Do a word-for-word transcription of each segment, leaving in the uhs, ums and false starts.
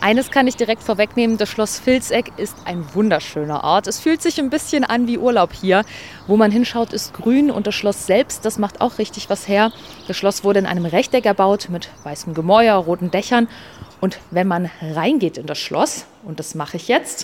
Eines kann ich direkt vorwegnehmen, das Schloss Vilseck ist ein wunderschöner Ort. Es fühlt sich ein bisschen an wie Urlaub hier. Wo man hinschaut, ist grün und das Schloss selbst, das macht auch richtig was her. Das Schloss wurde in einem Rechteck erbaut mit weißem Gemäuer, roten Dächern. Und wenn man reingeht in das Schloss, und das mache ich jetzt,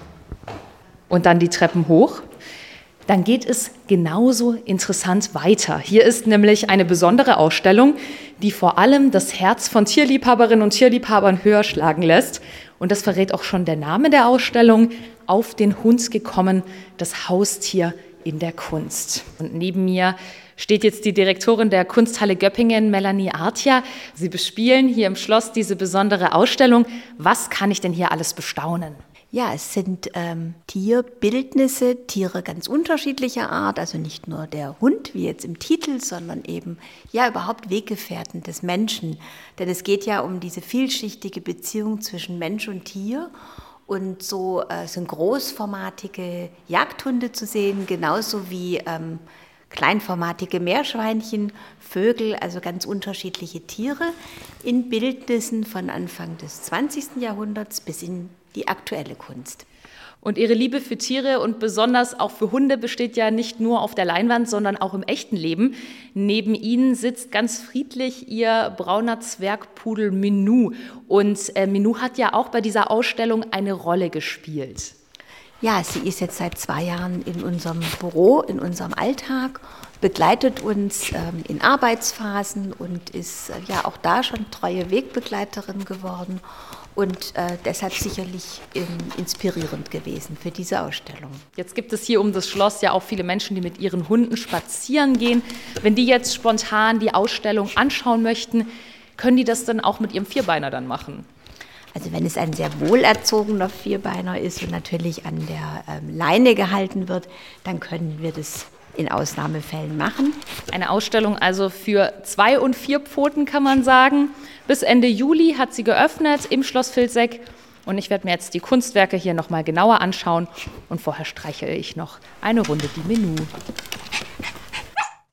und dann die Treppen hoch, dann geht es genauso interessant weiter. Hier ist nämlich eine besondere Ausstellung, die vor allem das Herz von Tierliebhaberinnen und Tierliebhabern höher schlagen lässt. Und das verrät auch schon der Name der Ausstellung, Auf den Hund gekommen, das Haustier in der Kunst. Und neben mir steht jetzt die Direktorin der Kunsthalle Göppingen, Melanie Artja. Sie bespielen hier im Schloss diese besondere Ausstellung. Was kann ich denn hier alles bestaunen? Ja, es sind ähm, Tierbildnisse, Tiere ganz unterschiedlicher Art, also nicht nur der Hund, wie jetzt im Titel, sondern eben ja überhaupt Weggefährten des Menschen. Denn es geht ja um diese vielschichtige Beziehung zwischen Mensch und Tier. Und so äh, sind großformatige Jagdhunde zu sehen, genauso wie ähm, kleinformatige Meerschweinchen, Vögel, also ganz unterschiedliche Tiere in Bildnissen von Anfang des zwanzigsten Jahrhunderts bis in die aktuelle Kunst. Und Ihre Liebe für Tiere und besonders auch für Hunde besteht ja nicht nur auf der Leinwand, sondern auch im echten Leben. Neben Ihnen sitzt ganz friedlich Ihr brauner Zwergpudel Minou. Und äh, Minou hat ja auch bei dieser Ausstellung eine Rolle gespielt. Ja, sie ist jetzt seit zwei Jahren in unserem Büro, in unserem Alltag, begleitet uns ähm, in Arbeitsphasen und ist äh, ja auch da schon treue Wegbegleiterin geworden und äh, deshalb sicherlich ähm, inspirierend gewesen für diese Ausstellung. Jetzt gibt es hier um das Schloss ja auch viele Menschen, die mit ihren Hunden spazieren gehen. Wenn die jetzt spontan die Ausstellung anschauen möchten, können die das dann auch mit ihrem Vierbeiner dann machen? Also wenn es ein sehr wohlerzogener Vierbeiner ist und natürlich an der ähm, Leine gehalten wird, dann können wir das in Ausnahmefällen machen. Eine Ausstellung also für Zwei- und Vierpfoten, kann man sagen. Bis Ende Juli hat sie geöffnet im Schloss Vilseck. Und ich werde mir jetzt die Kunstwerke hier nochmal genauer anschauen. Und vorher streichle ich noch eine Runde die Minou.